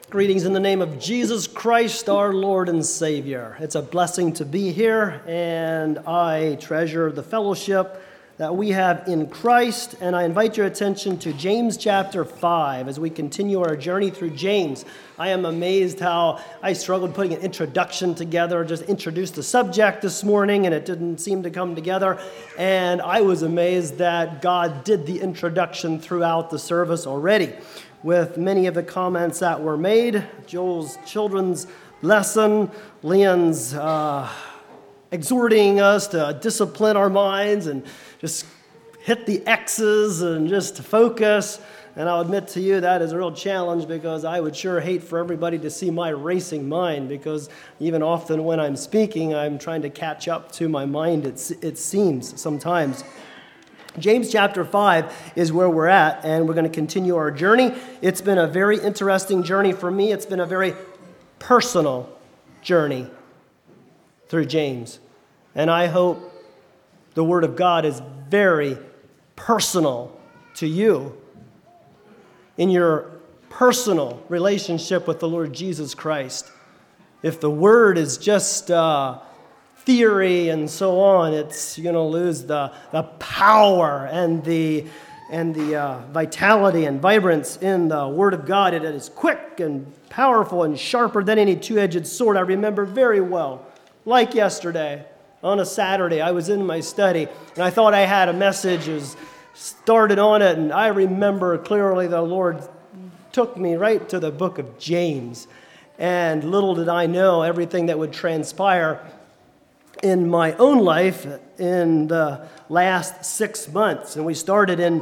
Greetings in the name of Jesus Christ, our Lord and Savior. It's a blessing to be here, and I treasure the fellowship that we have in Christ, and I invite your attention to James chapter 5 as we continue our journey through James. I am amazed how I struggled putting an introduction together, just introduced the subject this morning, and it didn't seem to come together, and I was amazed that God did the introduction throughout the service already, with many of the comments that were made. Joel's children's lesson, Leon's exhorting us to discipline our minds and just hit the X's and just focus. And I'll admit to you that is a real challenge, because I would sure hate for everybody to see my racing mind, because even often when I'm speaking, I'm trying to catch up to my mind, it seems sometimes. James chapter 5 is where we're at, and we're going to continue our journey. It's been a very interesting journey for me. It's been a very personal journey through James. And I hope the Word of God is very personal to you in your personal relationship with the Lord Jesus Christ. If the Word is just theory and so on, you're going to lose the power and the vitality and vibrance in the Word of God. It is quick and powerful and sharper than any two-edged sword. I remember very well, like yesterday, on a Saturday, I was in my study, and I thought I had a message, started on it, and I remember clearly the Lord took me right to the book of James. And little did I know everything that would transpire in my own life in the last 6 months. And we started in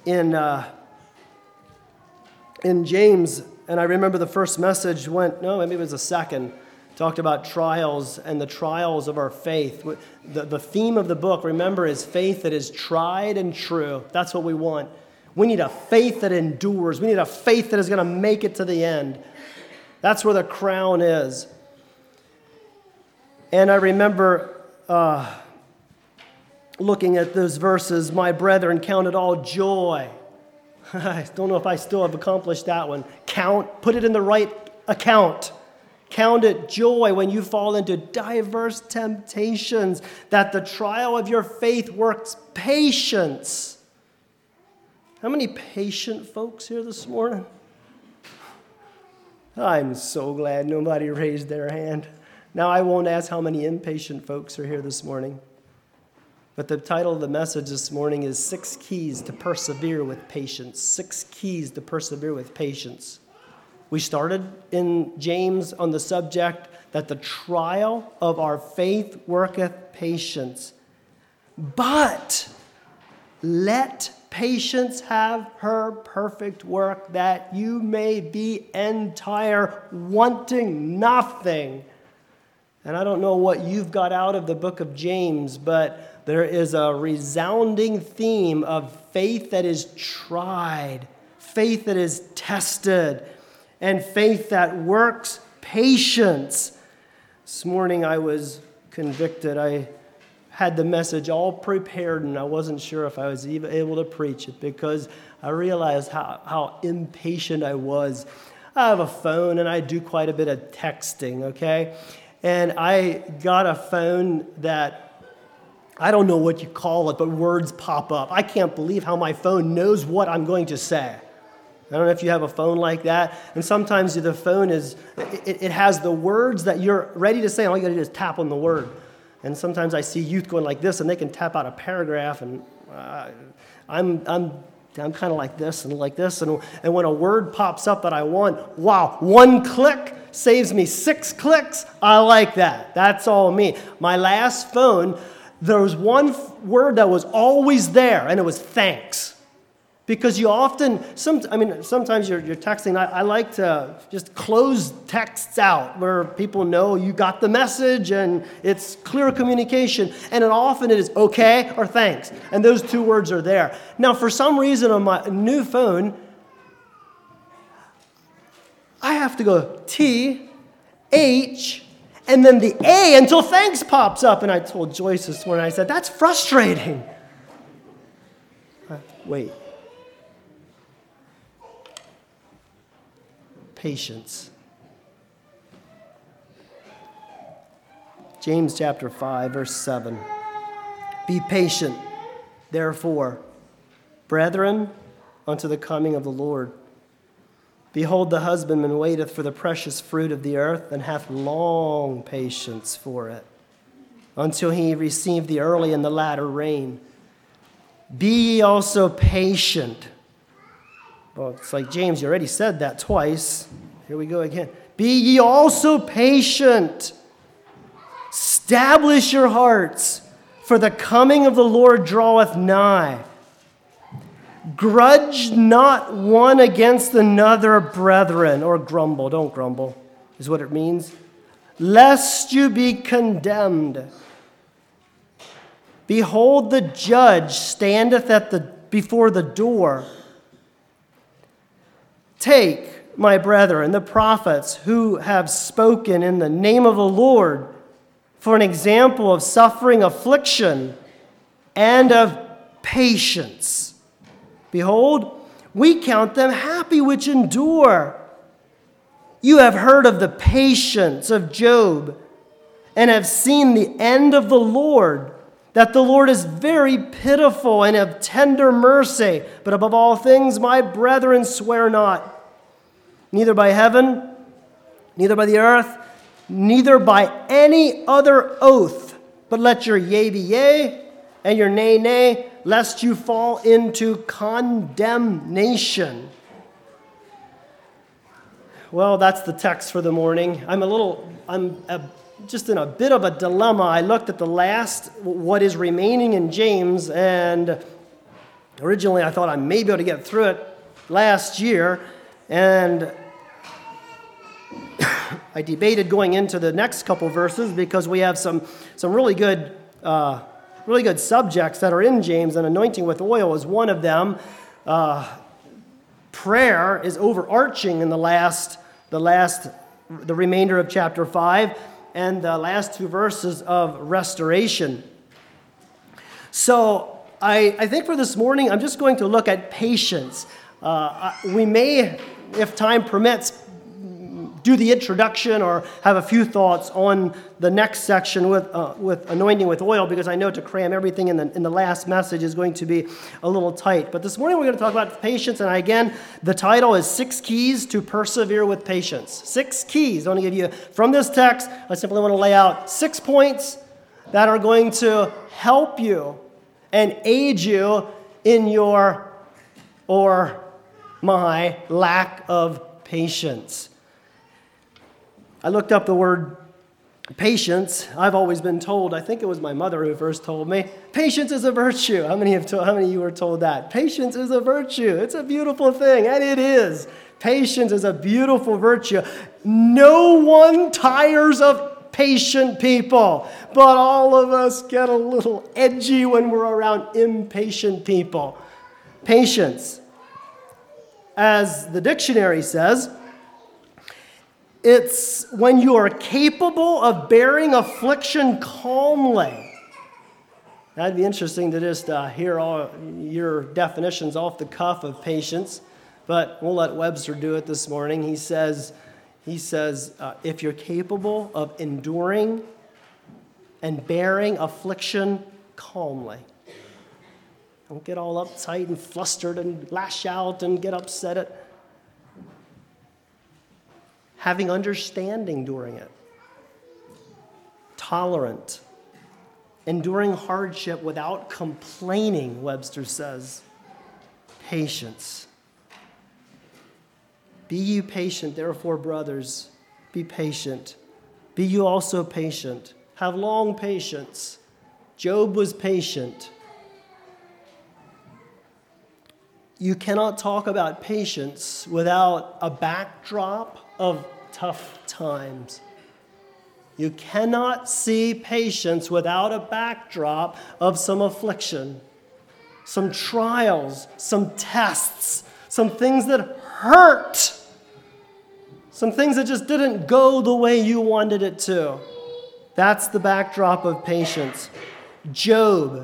James, and I remember the first message maybe it was the second, talked about trials and the trials of our faith. The theme of the book, remember, is faith that is tried and true. That's what we want. We need a faith that endures. We need a faith that is going to make it to the end. That's where the crown is. And I remember looking at those verses, my brethren, count it all joy. I don't know if I still have accomplished that one. Put it in the right account. Count it joy when you fall into diverse temptations, that the trial of your faith works patience. How many patient folks here this morning? I'm so glad nobody raised their hand. Now, I won't ask how many impatient folks are here this morning, but the title of the message this morning is 6 Keys to Persevere with Patience. 6 Keys to Persevere with Patience. We started in James on the subject that the trial of our faith worketh patience. But let patience have her perfect work, that you may be entire, wanting nothing. And I don't know what you've got out of the book of James, but there is a resounding theme of faith that is tried, faith that is tested, and faith that works patience. This morning I was convicted. I had the message all prepared, and I wasn't sure if I was even able to preach it, because I realized how impatient I was. I have a phone, and I do quite a bit of texting, okay? And I got a phone that, I don't know what you call it, but words pop up. I can't believe how my phone knows what I'm going to say. I don't know if you have a phone like that. And sometimes the phone it has the words that you're ready to say, and all you got to do is tap on the word. And sometimes I see youth going like this, and they can tap out a paragraph, and I'm kind of like this and like this. And when a word pops up that I want, wow, 1 click saves me 6 clicks. I like that. That's all me. My last phone, there was one word that was always there, and it was thanks. Because you often, sometimes you're texting. I like to just close texts out where people know you got the message and it's clear communication. And often it is okay or thanks. And those 2 words are there. Now, for some reason on my new phone, I have to go T, H, and then the A until thanks pops up. And I told Joyce this morning, I said, that's frustrating. Wait. patience. James chapter 5, verse 7. Be patient, therefore, brethren, unto the coming of the Lord. Behold, the husbandman waiteth for the precious fruit of the earth, and hath long patience for it, until he receive the early and the latter rain. Be ye also patient. Well, it's like, James, you already said that twice. Here we go again. Be ye also patient. Establish your hearts, for the coming of the Lord draweth nigh. Grudge not one against another, brethren, or grumble. Don't grumble, is what it means. Lest you be condemned. Behold, the judge standeth before the door. Take, my brethren, the prophets who have spoken in the name of the Lord for an example of suffering, affliction, and of patience. Behold, we count them happy which endure. You have heard of the patience of Job, and have seen the end of the Lord, that the Lord is very pitiful and of tender mercy. But above all things, my brethren, swear not, neither by heaven, neither by the earth, neither by any other oath, but let your yea be yea, and your nay, nay, lest you fall into condemnation. Well, that's the text for the morning. I'm just in a bit of a dilemma. I looked at what is remaining in James, and originally I thought I may be able to get through it last year, and I debated going into the next couple verses because we have some really good subjects that are in James, and anointing with oil is one of them. Prayer is overarching in the remainder of chapter 5 and the last two verses of restoration. So I think for this morning, I'm just going to look at patience. We may, if time permits, do the introduction or have a few thoughts on the next section with anointing with oil, because I know to cram everything in the last message is going to be a little tight. But this morning we're going to talk about patience, and again, the title is 6 Keys to Persevere with Patience. 6 keys. I want to give you, from this text, I simply want to lay out 6 points that are going to help you and aid you in your or my lack of patience. I looked up the word patience. I've always been told, I think it was my mother who first told me, patience is a virtue. How many of you were told that? Patience is a virtue. It's a beautiful thing, and it is. Patience is a beautiful virtue. No one tires of patient people, but all of us get a little edgy when we're around impatient people. Patience, as the dictionary says, it's when you are capable of bearing affliction calmly. That'd be interesting to just hear all your definitions off the cuff of patience, but we'll let Webster do it this morning. He says, if you're capable of enduring and bearing affliction calmly. Don't get all uptight and flustered and lash out and get upset at having understanding during it, tolerant, enduring hardship without complaining, Webster says, patience. Be you patient, therefore, brothers, be patient. Be you also patient. Have long patience. Job was patient. You cannot talk about patience without a backdrop of tough times. You cannot see patience without a backdrop of some affliction, some trials, some tests, some things that hurt, some things that just didn't go the way you wanted it to. That's the backdrop of patience. Job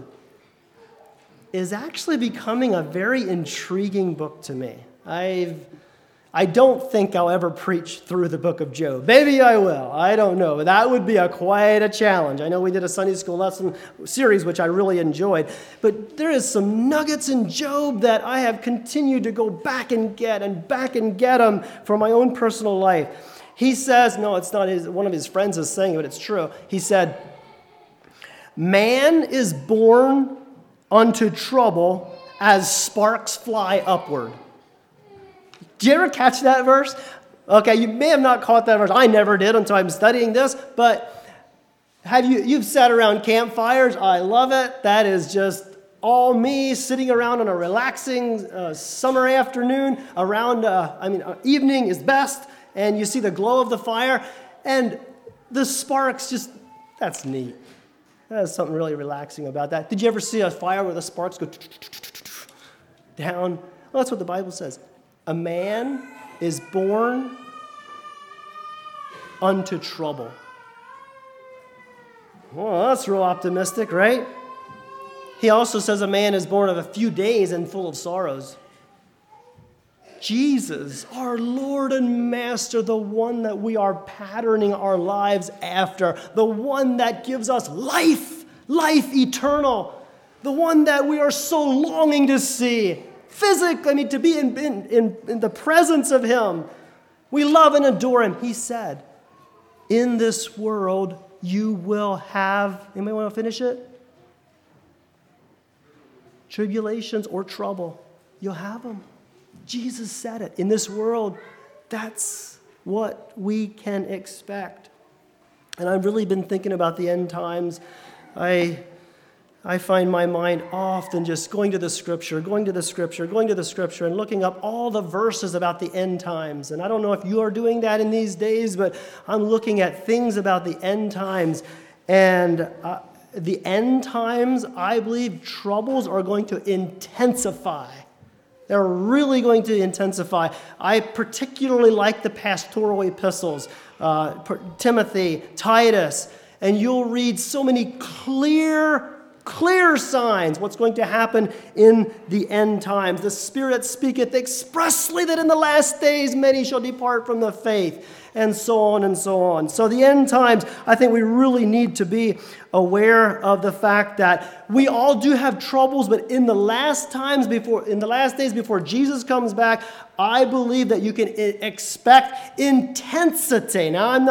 is actually becoming a very intriguing book to me. I don't think I'll ever preach through the book of Job. Maybe I will. I don't know. That would be quite a challenge. I know we did a Sunday school lesson series, which I really enjoyed. But there is some nuggets in Job that I have continued to go back and get them for my own personal life. He says, no, it's not one of his friends is saying it, but it's true. He said, man is born unto trouble as sparks fly upward. Did you ever catch that verse? Okay, you may have not caught that verse. I never did until I'm studying this. But you've sat around campfires? I love it. That is just all me sitting around on a relaxing summer afternoon. Evening is best, and you see the glow of the fire, and the sparks that's neat. There's something really relaxing about that. Did you ever see a fire where the sparks go down? Well, that's what the Bible says. A man is born unto trouble. Well, that's real optimistic, right? He also says a man is born of a few days and full of sorrows. Jesus, our Lord and Master, the one that we are patterning our lives after, the one that gives us life eternal, the one that we are so longing to see. Physically, to be in the presence of him. We love and adore him. He said, in this world you will have, anybody want to finish it? Tribulations or trouble. You'll have them. Jesus said it. In this world, that's what we can expect. And I've really been thinking about the end times. I find my mind often just going to the Scripture, and looking up all the verses about the end times. And I don't know if you are doing that in these days, but I'm looking at things about the end times. And the end times, I believe, troubles are going to intensify. They're really going to intensify. I particularly like the pastoral epistles, Timothy, Titus, and you'll read so many clear signs what's going to happen in the end times. The Spirit speaketh expressly that in the last days many shall depart from the faith, and so on and so on. So the end times, I think we really need to be aware of the fact that we all do have troubles, but in the last days before Jesus comes back, I believe that you can expect intensity. Now, I'm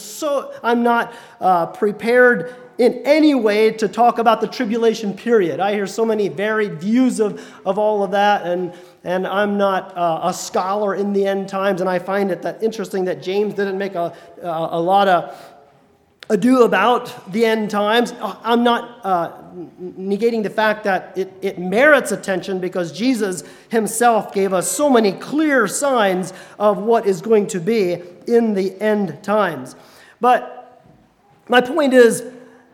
not prepared in any way to talk about the tribulation period. I hear so many varied views of all of that, and I'm not a scholar in the end times, and I find it that interesting that James didn't make a lot of ado about the end times. I'm not negating the fact that it merits attention, because Jesus himself gave us so many clear signs of what is going to be in the end times. But my point is,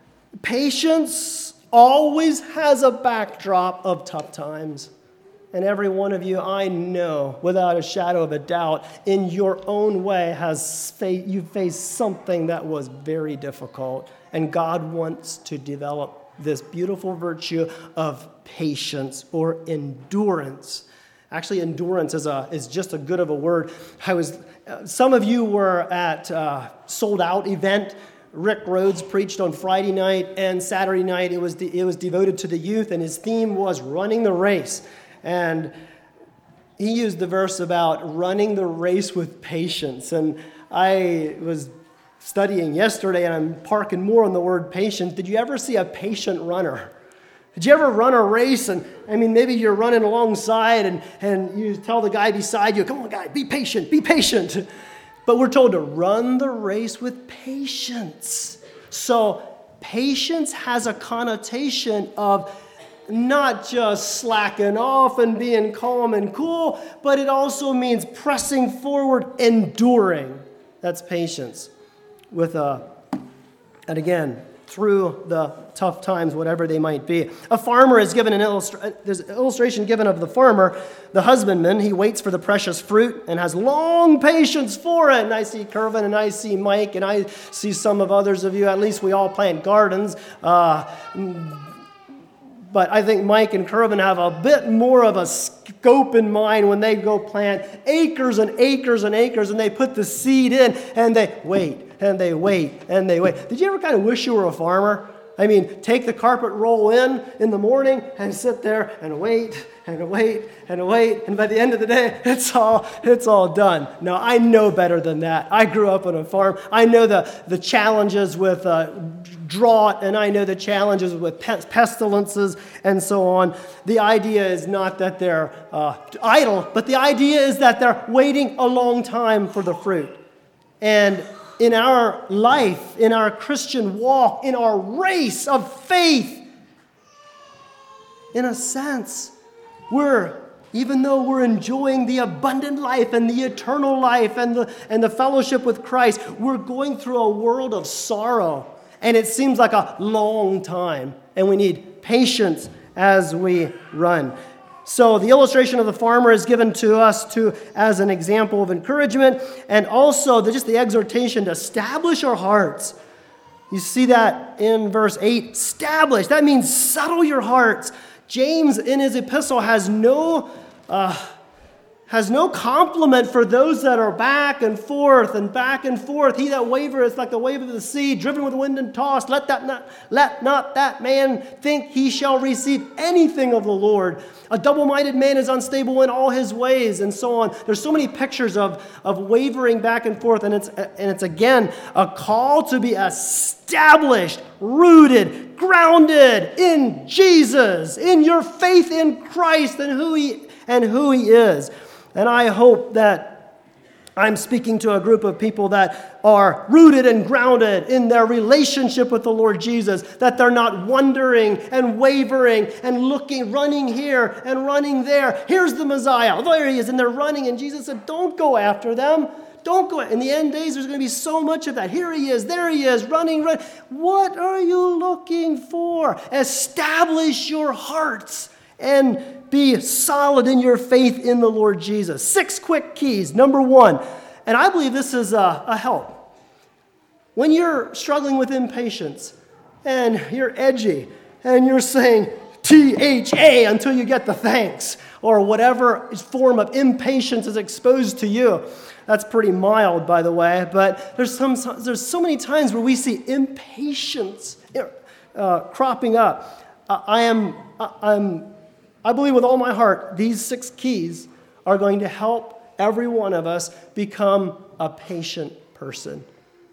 patience always has a backdrop of tough times. And every one of you, I know, without a shadow of a doubt, in your own way, you faced something that was very difficult. And God wants to develop this beautiful virtue of patience or endurance. Actually, endurance is just a good of a word. Some of you were at Sold Out event. Rick Rhodes preached on Friday night and Saturday night. It was devoted to the youth, and his theme was running the race. And he used the verse about running the race with patience. And I was studying yesterday, and I'm parking more on the word patience. Did you ever see a patient runner? Did you ever run a race? And maybe you're running alongside, and you tell the guy beside you, "Come on, guy, be patient, be patient." But we're told to run the race with patience. So patience has a connotation of not just slacking off and being calm and cool, but it also means pressing forward, enduring. That's patience. And again, through the tough times, whatever they might be. A farmer is given there's an illustration given of the farmer, the husbandman. He waits for the precious fruit and has long patience for it. And I see Kervin, and I see Mike, and I see some of others of you. At least we all plant gardens. But I think Mike and Kervin have a bit more of a scope in mind when they go plant acres and acres and acres, and they put the seed in, and they wait, and they wait, and they wait. Did you ever kind of wish you were a farmer? I mean, take the carpet roll in the morning and sit there and wait and wait and wait, and by the end of the day, it's all done. No, I know better than that. I grew up on a farm. I know the challenges with drought, and I know the challenges with pestilences and so on. The idea is not that they're idle, but the idea is that they're waiting a long time for the fruit. And in our life, in our Christian walk, in our race of faith, in a sense, even though we're enjoying the abundant life and the eternal life and the fellowship with Christ, we're going through a world of sorrow. And it seems like a long time. And we need patience as we run. So the illustration of the farmer is given to us as an example of encouragement, and also just the exhortation to establish our hearts. You see that in verse 8, establish. That means settle your hearts. James in his epistle has no compliment for those that are back and forth and back and forth. He that wavereth like the wave of the sea, driven with the wind and tossed. Let not that man think he shall receive anything of the Lord. A double-minded man is unstable in all his ways, and so on. There's so many pictures of wavering back and forth, and it's again a call to be established, rooted, grounded in Jesus, in your faith in Christ and who He is. And I hope that I'm speaking to a group of people that are rooted and grounded in their relationship with the Lord Jesus, that they're not wandering and wavering and looking, running here and running there. Here's the Messiah. Oh, there he is, and they're running, and Jesus said, don't go after them. Don't go. In the end days, there's going to be so much of that. Here he is, there he is, running. What are you looking for? Establish your hearts and be solid in your faith in the Lord Jesus. 6 quick keys. Number 1, and I believe this is a help. When you're struggling with impatience and you're edgy and you're saying THA until you get the thanks or whatever form of impatience is exposed to you. That's pretty mild, by the way, but there's so many times where we see impatience cropping up. I believe with all my heart, these 6 keys are going to help every one of us become a patient person.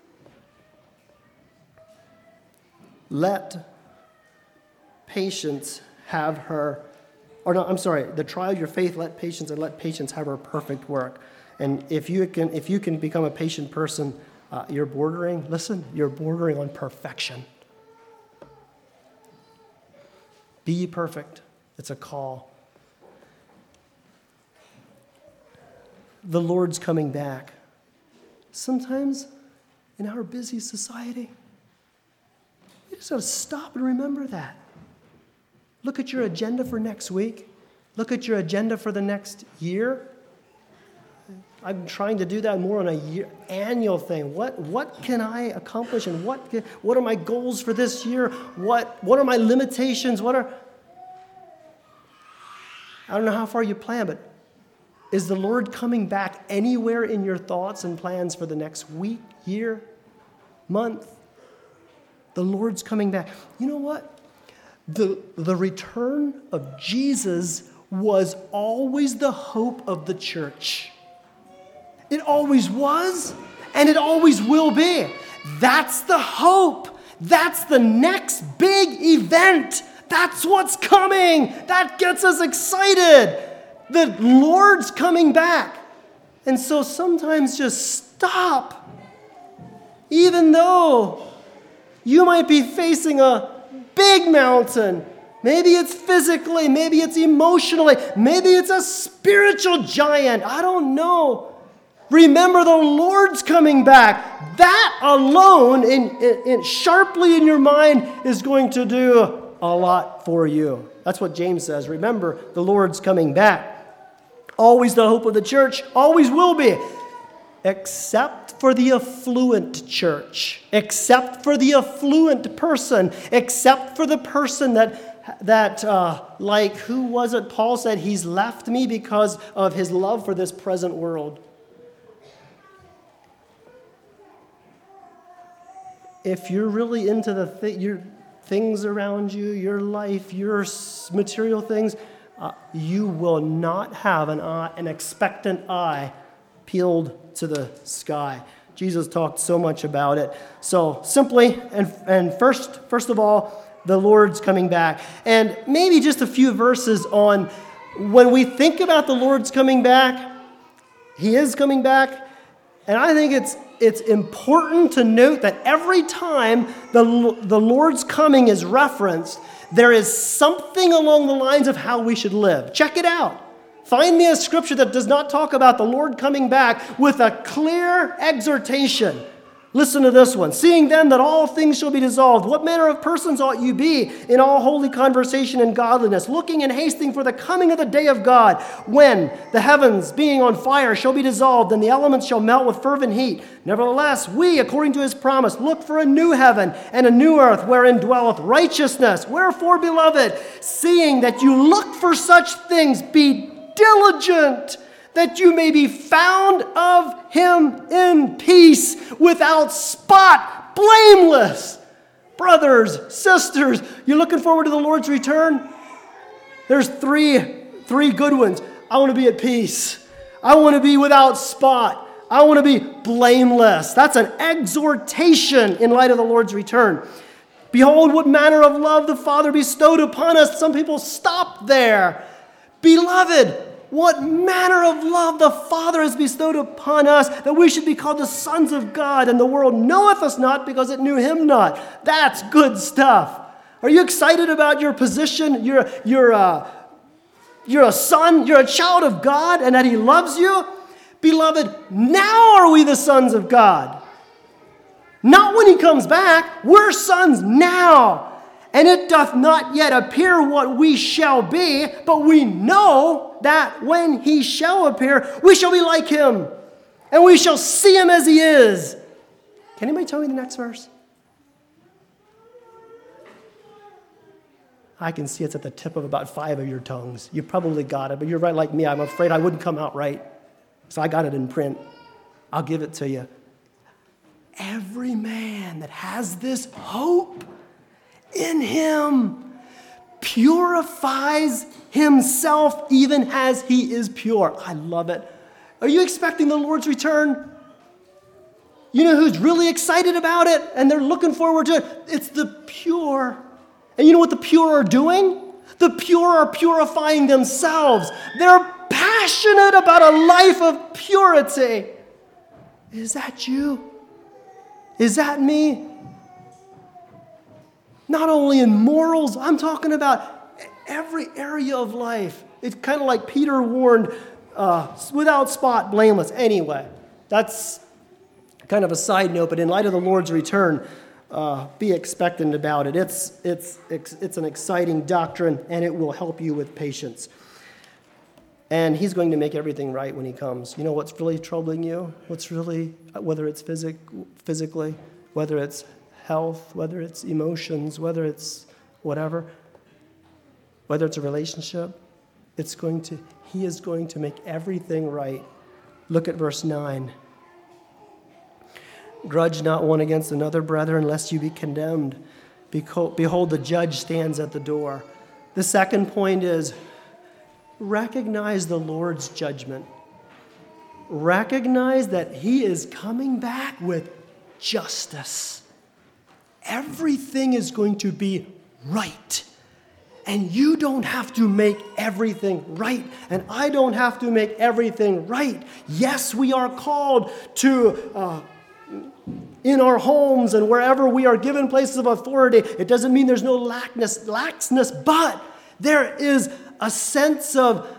Let patience have her, the trial of your faith, let patience, and let patience have her perfect work. And if you can become a patient person, you're bordering on perfection. Be ye perfect. It's a call. The Lord's coming back. Sometimes in our busy society, you just got to stop and remember that. Look at your agenda for next week. Look at your agenda for the next year. I'm trying to do that more on annual thing. What can I accomplish, and what are my goals for this year? What are my limitations? I don't know how far you plan, but is the Lord coming back anywhere in your thoughts and plans for the next week, year, month? The Lord's coming back. You know what? The return of Jesus was always the hope of the church. It always was, and it always will be. That's the hope. That's the next big event. That's what's coming. That gets us excited. The Lord's coming back. And so sometimes just stop. Even though you might be facing a big mountain. Maybe it's physically, maybe it's emotionally, maybe it's a spiritual giant. I don't know. Remember, the Lord's coming back. That alone, sharply in your mind, is going to do a lot for you. That's what James says. Remember, the Lord's coming back. Always the hope of the church, always will be. Except for the affluent church, except for the affluent person, except for the person that like, who was it? Paul said, he's left me because of his love for this present world. If you're really into your things around you, your life, your material things, you will not have an expectant eye peeled to the sky. Jesus talked so much about it. So simply, and first of all, the Lord's coming back. And maybe just a few verses on when we think about the Lord's coming back, he is coming back. And I think it's important to note that every time the Lord's coming is referenced, there is something along the lines of how we should live. Check it out. Find me a scripture that does not talk about the Lord coming back with a clear exhortation. Listen to this one. Seeing then that all things shall be dissolved, what manner of persons ought you be in all holy conversation and godliness, looking and hasting for the coming of the day of God, when the heavens, being on fire, shall be dissolved, and the elements shall melt with fervent heat. Nevertheless, we, according to his promise, look for a new heaven and a new earth, wherein dwelleth righteousness. Wherefore, beloved, seeing that you look for such things, be diligent, that you may be found of him in peace, without spot, blameless. Brothers, sisters, you're looking forward to the Lord's return? There's three good ones. I want to be at peace. I want to be without spot. I want to be blameless. That's an exhortation in light of the Lord's return. Behold, what manner of love the Father bestowed upon us. Some people stop there. Beloved, what manner of love the Father has bestowed upon us, that we should be called the sons of God, and the world knoweth us not because it knew him not. That's good stuff. Are you excited about your position? You're a son, you're a child of God, and that he loves you? Beloved, now are we the sons of God. Not when he comes back. We're sons now. And it doth not yet appear what we shall be, but we know that when he shall appear, we shall be like him, and we shall see him as he is. Can anybody tell me the next verse? I can see it's at the tip of about 5 of your tongues. You probably got it, but you're right like me. I'm afraid I wouldn't come out right. So I got it in print. I'll give it to you. Every man that has this hope in him purifies himself even as he is pure. I love it. Are you expecting the Lord's return? You know who's really excited about it and they're looking forward to it? It's the pure. And you know what the pure are doing? The pure are purifying themselves. They're passionate about a life of purity. Is that you? Is that me? Not only in morals, I'm talking about every area of life. It's kind of like Peter warned, without spot, blameless. Anyway, that's kind of a side note, but in light of the Lord's return, be expectant about it. It's an exciting doctrine, and it will help you with patience. And he's going to make everything right when he comes. You know what's really troubling you? What's really, whether it's physically, whether it's health, whether it's emotions, whether it's whatever, whether it's a relationship, he is going to make everything right. Look at verse 9. Grudge not one against another, brethren, lest you be condemned. Behold, the judge stands at the door. The second point is, recognize the Lord's judgment. Recognize that he is coming back with justice. Everything is going to be right. And you don't have to make everything right. And I don't have to make everything right. Yes, we are called to, in our homes and wherever we are given places of authority. It doesn't mean there's no laxness, but there is a sense of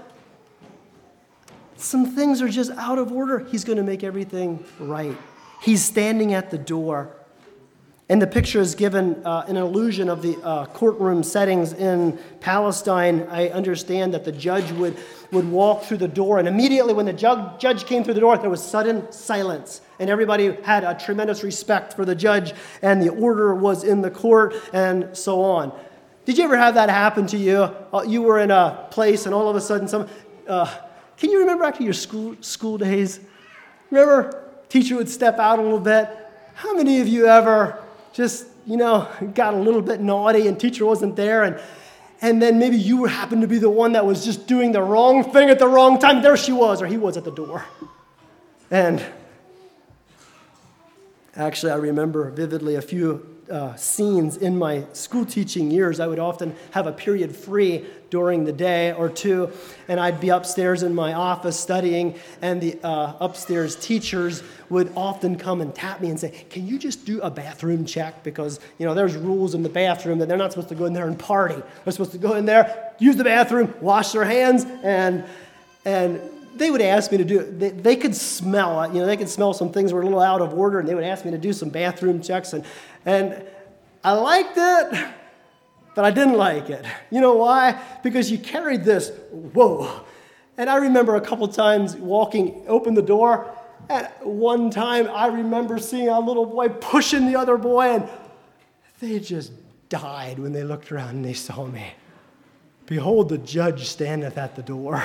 some things are just out of order. He's going to make everything right. He's standing at the door. And the picture is given an illusion of the courtroom settings in Palestine. I understand that the judge would walk through the door, and immediately when the judge came through the door, there was sudden silence. And everybody had a tremendous respect for the judge, and the order was in the court, and so on. Did you ever have that happen to you? You were in a place and all of a sudden can you remember back to your school days? Remember, teacher would step out a little bit. How many of you ever just, got a little bit naughty and teacher wasn't there and then maybe you happened to be the one that was just doing the wrong thing at the wrong time. There she was, or he was at the door. And actually, I remember vividly a few scenes in my school teaching years. I would often have a period free during the day or two, and I'd be upstairs in my office studying, and the upstairs teachers would often come and tap me and say, can you just do a bathroom check? Because, there's rules in the bathroom that they're not supposed to go in there and party. They're supposed to go in there, use the bathroom, wash their hands, and they would ask me to do it. They could smell it. They could smell some things were a little out of order, and they would ask me to do some bathroom checks. And I liked it, but I didn't like it. You know why? Because you carried this, whoa. And I remember a couple times open the door. At one time, I remember seeing a little boy pushing the other boy, and they just died when they looked around and they saw me. Behold, the judge standeth at the door.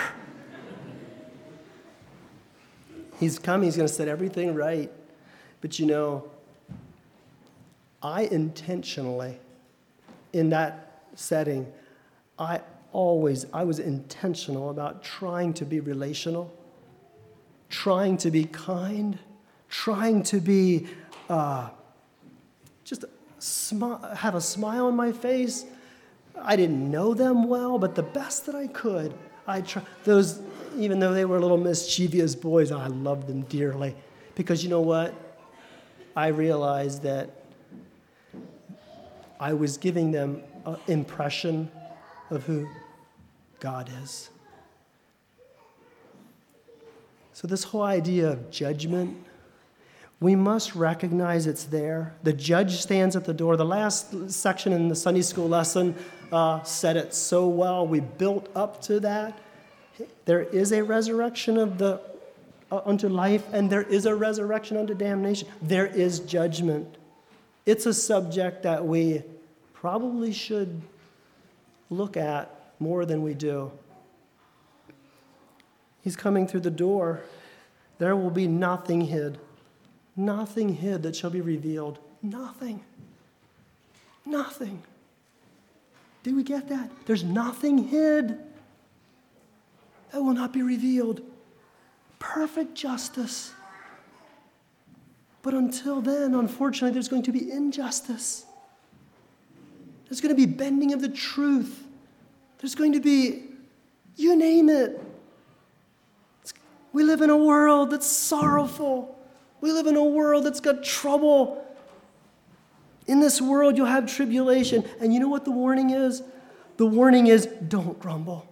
He's come, he's going to set everything right. But I intentionally, in that setting, I was intentional about trying to be relational, trying to be kind, trying to be, have a smile on my face. I didn't know them well, but the best that I could, even though they were little mischievous boys, I loved them dearly. Because you know what? I realized that I was giving them an impression of who God is. So this whole idea of judgment, we must recognize it's there. The judge stands at the door. The last section in the Sunday school lesson said it so well. We built up to that. There is a resurrection unto life, and there is a resurrection unto damnation. There is judgment. It's a subject that we probably should look at more than we do. He's coming through the door. There will be nothing hid that shall be revealed. Nothing. Did we get that? There's nothing hid that will not be revealed. Perfect justice. But until then, unfortunately, there's going to be injustice. There's going to be bending of the truth. There's going to be, you name it. We live in a world that's sorrowful. We live in a world that's got trouble. In this world, you'll have tribulation. And you know what the warning is? The warning is, don't grumble.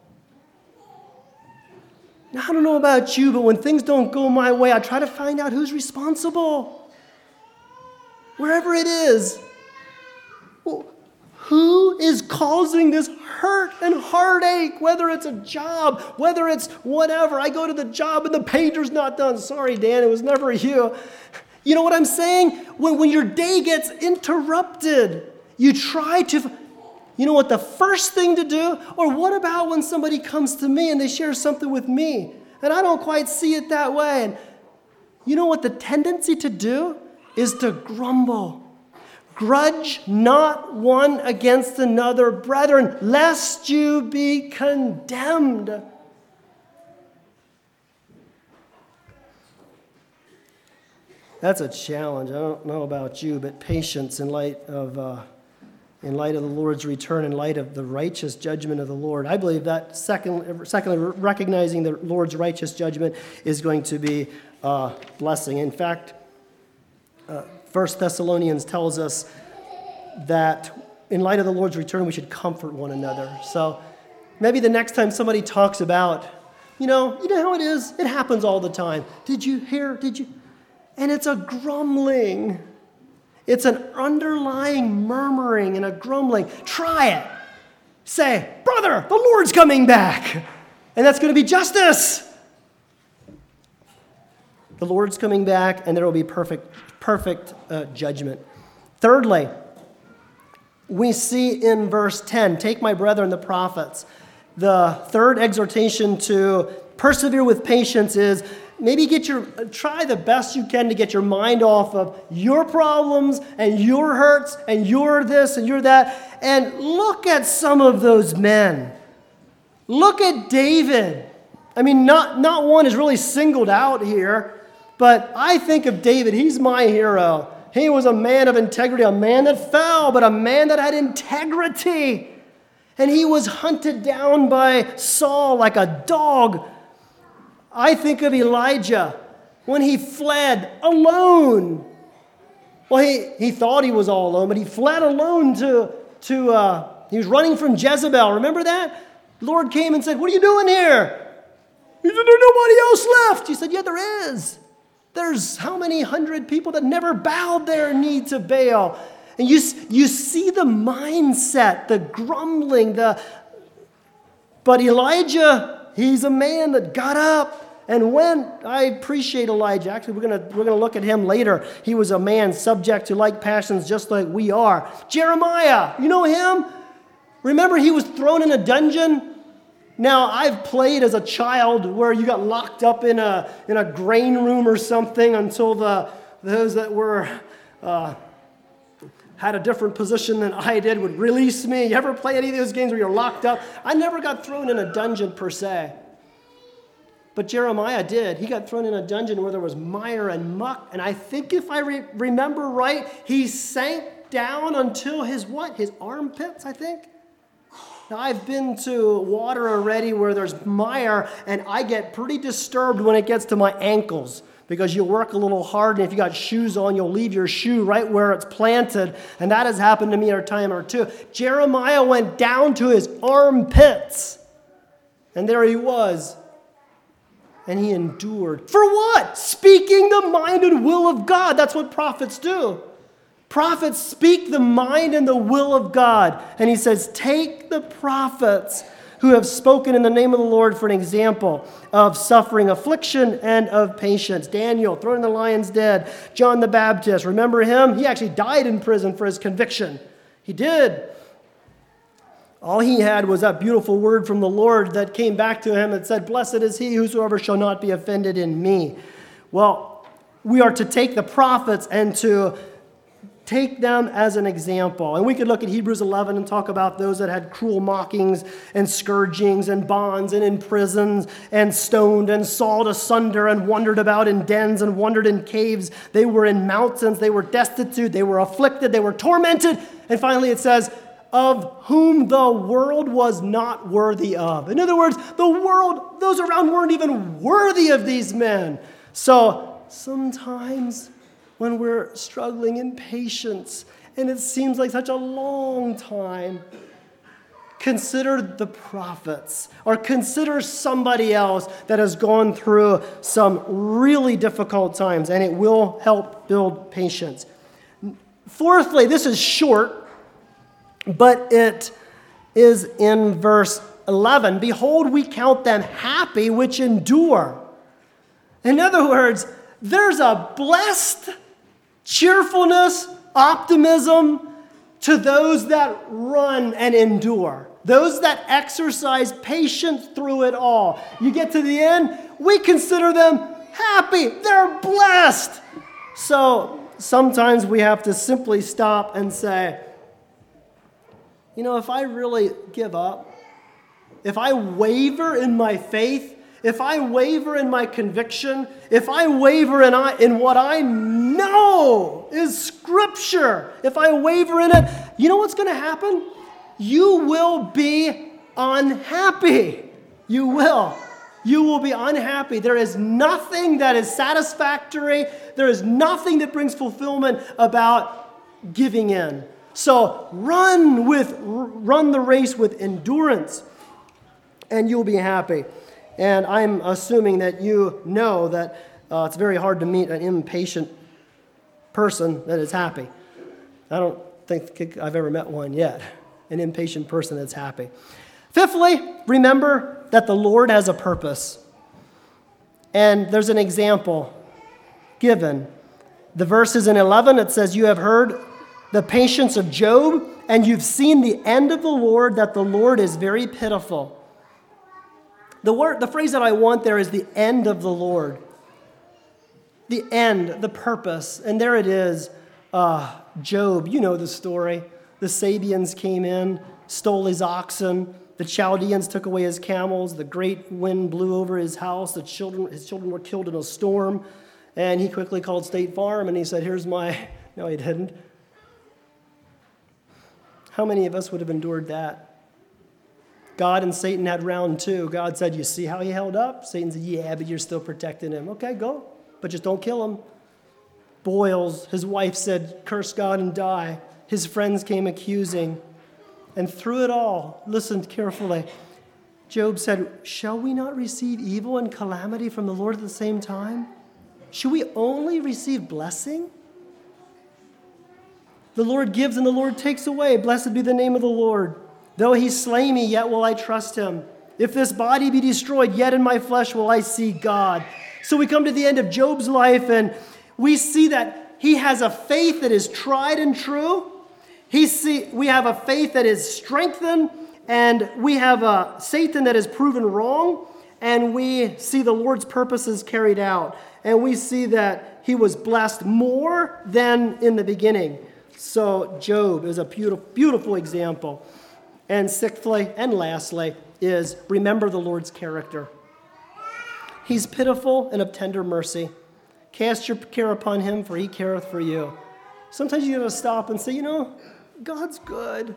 Now, I don't know about you, but when things don't go my way, I try to find out who's responsible. Wherever it is. Well, who is causing this hurt and heartache? Whether it's a job, whether it's whatever. I go to the job and the pager's not done. Sorry, Dan, it was never you. You know what I'm saying? When your day gets interrupted, you try to... You know what the first thing to do? Or what about when somebody comes to me and they share something with me and I don't quite see it that way? And you know what the tendency to do is to grumble. Grudge not one against another, brethren, lest you be condemned. That's a challenge. I don't know about you, but patience in light of the Lord's return, in light of the righteous judgment of the Lord. I believe that secondly, recognizing the Lord's righteous judgment is going to be a blessing. In fact, 1 Thessalonians tells us that in light of the Lord's return, we should comfort one another. So maybe the next time somebody talks about, you know how it is? It happens all the time. Did you hear? And it's a grumbling. It's an underlying murmuring and a grumbling. Try it. Say, brother, the Lord's coming back. And that's going to be justice. The Lord's coming back, and there will be perfect judgment. Thirdly, we see in verse 10, take my brethren, the prophets. The third exhortation to persevere with patience is maybe try the best you can to get your mind off of your problems and your hurts and your this and your that, and look at some of those men. Look at David. I mean, not one is really singled out here, but I think of David. He's my hero. He was a man of integrity, a man that fell, but a man that had integrity. And he was hunted down by Saul like a dog. I think of Elijah when he fled alone. Well, he thought he was all alone, but he fled alone he was running from Jezebel. Remember that? The Lord came and said, "What are you doing here?" He said, "There's nobody else left." He said, "Yeah, there is. There's how many hundred people that never bowed their knee to Baal?" And you see the mindset, the grumbling, but Elijah, he's a man that got up and went. I appreciate Elijah. Actually, we're gonna look at him later. He was a man subject to like passions just like we are. Jeremiah, you know him? Remember he was thrown in a dungeon? Now, I've played as a child where you got locked up in a grain room or something until those that were had a different position than I did would release me. You ever play any of those games where you're locked up? I never got thrown in a dungeon per se. But Jeremiah did. He got thrown in a dungeon where there was mire and muck. And I think if I remember right, he sank down until his armpits, I think. Now, I've been to water already where there's mire, and I get pretty disturbed when it gets to my ankles because you work a little hard, and if you got shoes on, you'll leave your shoe right where it's planted, and that has happened to me a time or two. Jeremiah went down to his armpits, and there he was, and he endured. For what? Speaking the mind and will of God. That's what prophets do. Prophets speak the mind and the will of God. And he says, take the prophets who have spoken in the name of the Lord for an example of suffering, affliction, and of patience. Daniel, thrown in the lion's den. John the Baptist, remember him? He actually died in prison for his conviction. He did. All he had was that beautiful word from the Lord that came back to him and said, blessed is he whosoever shall not be offended in me. Well, we are to take the prophets and to take them as an example. And we could look at Hebrews 11 and talk about those that had cruel mockings and scourgings and bonds and in prisons and stoned and sawed asunder and wandered about in dens and wandered in caves. They were in mountains. They were destitute. They were afflicted. They were tormented. And finally it says, of whom the world was not worthy of. In other words, the world, those around weren't even worthy of these men. So sometimes when we're struggling in patience and it seems like such a long time, consider the prophets or consider somebody else that has gone through some really difficult times, and it will help build patience. Fourthly, this is short, but it is in verse 11. Behold, we count them happy which endure. In other words, there's a blessed cheerfulness, optimism to those that run and endure. Those that exercise patience through it all. You get to the end, we consider them happy. They're blessed. So sometimes we have to simply stop and say, you know, if I really give up, if I waver in my faith, if I waver in my conviction, if I waver in what I know is Scripture, if I waver in it, you know what's going to happen? You will be unhappy. You will. You will be unhappy. There is nothing that is satisfactory. There is nothing that brings fulfillment about giving in. So run the race with endurance, and you'll be happy. And I'm assuming that you know that it's very hard to meet an impatient person that is happy. I don't think I've ever met one yet, an impatient person that's happy. Fifthly, remember that the Lord has a purpose. And there's an example given. The verse is in 11. It says, you have heard the patience of Job and you've seen the end of the Lord, that the Lord is very pitiful. The phrase that I want there is the end of the Lord. The end, the purpose. And there it is. Job, you know the story. The Sabians came in, stole his oxen. The Chaldeans took away his camels. The great wind blew over his house. His children were killed in a storm. And he quickly called State Farm and he said, here's my... No, he didn't. How many of us would have endured that? God and Satan had round two. God said, you see how he held up? Satan said, yeah, but you're still protecting him. Okay, go, but just don't kill him. Boils, his wife said, curse God and die. His friends came accusing. And through it all, listen carefully, Job said, shall we not receive evil and calamity from the Lord at the same time? Should we only receive blessing? The Lord gives and the Lord takes away. Blessed be the name of the Lord. Though he slay me, yet will I trust him. If this body be destroyed, yet in my flesh will I see God. So we come to the end of Job's life, and we see that he has a faith that is tried and true. We have a faith that is strengthened, and we have a Satan that is proven wrong, and we see the Lord's purposes carried out. And we see that he was blessed more than in the beginning. So Job is a beautiful, beautiful example. And sixthly and lastly is remember the Lord's character. He's pitiful and of tender mercy. Cast your care upon him, for he careth for you. Sometimes you got to stop and say, God's good.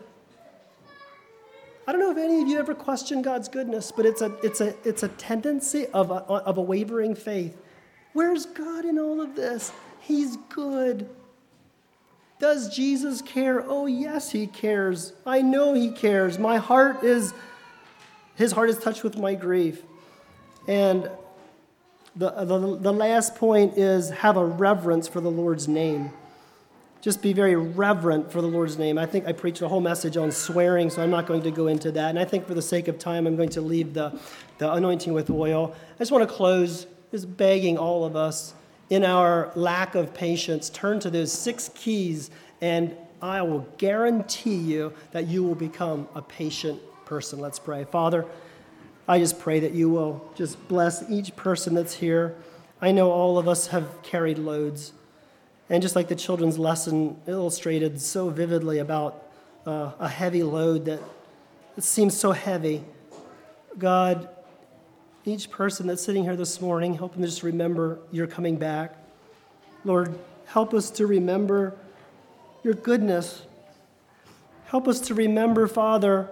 I don't know if any of you ever question God's goodness, but it's a tendency of a wavering faith. Where's God in all of this? He's good. Does Jesus care? Oh, yes, he cares. I know he cares. His heart is touched with my grief. And the last point is have a reverence for the Lord's name. Just be very reverent for the Lord's name. I think I preached a whole message on swearing, so I'm not going to go into that. And I think for the sake of time, I'm going to leave the anointing with oil. I just want to close just begging all of us, in our lack of patience, turn to those 6 keys, and I will guarantee you that you will become a patient person. Let's pray. Father, I just pray that you will just bless each person that's here. I know all of us have carried loads. And just like the children's lesson illustrated so vividly about a heavy load that it seems so heavy, God, each person that's sitting here this morning, help them to just remember you're coming back. Lord, help us to remember your goodness. Help us to remember, Father,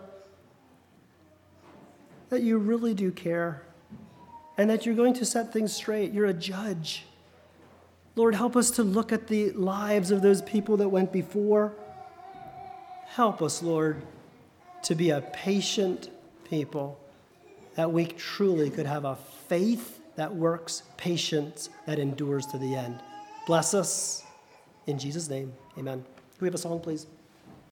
that you really do care and that you're going to set things straight. You're a judge. Lord, help us to look at the lives of those people that went before. Help us, Lord, to be a patient people, that we truly could have a faith that works, patience that endures to the end. Bless us in Jesus' name. Amen. Can we have a song, please?